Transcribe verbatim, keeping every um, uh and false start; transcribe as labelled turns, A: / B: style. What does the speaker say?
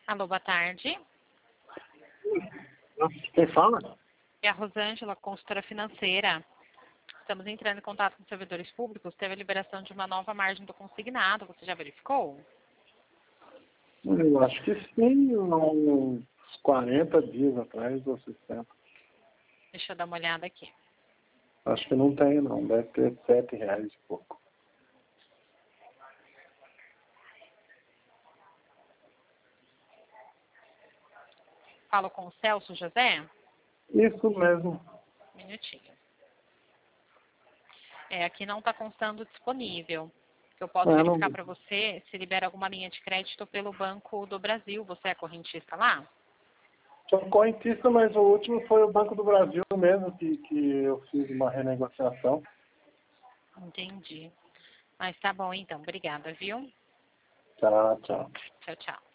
A: Alô, boa tarde.
B: Quem fala?
A: É a Rosângela, consultora financeira. Estamos entrando em contato com servidores públicos. Teve a liberação de uma nova margem do consignado. Você já verificou?
B: Eu acho que sim, uns quarenta dias atrás ou sessenta.
A: Deixa eu dar uma olhada aqui.
B: Acho que não tem não, deve ter sete reais e pouco.
A: Falo com o Celso José?
B: Isso mesmo.
A: Um minutinho. É, aqui não está constando disponível. O que eu posso
B: É,
A: verificar
B: não...
A: para você se libera alguma linha de crédito pelo Banco do Brasil. Você é correntista lá?
B: Sou correntista, mas o último foi o Banco do Brasil mesmo que, que eu fiz uma renegociação.
A: Entendi. Mas tá bom então. Obrigada, viu?
B: Tchau, tchau.
A: Tchau, tchau.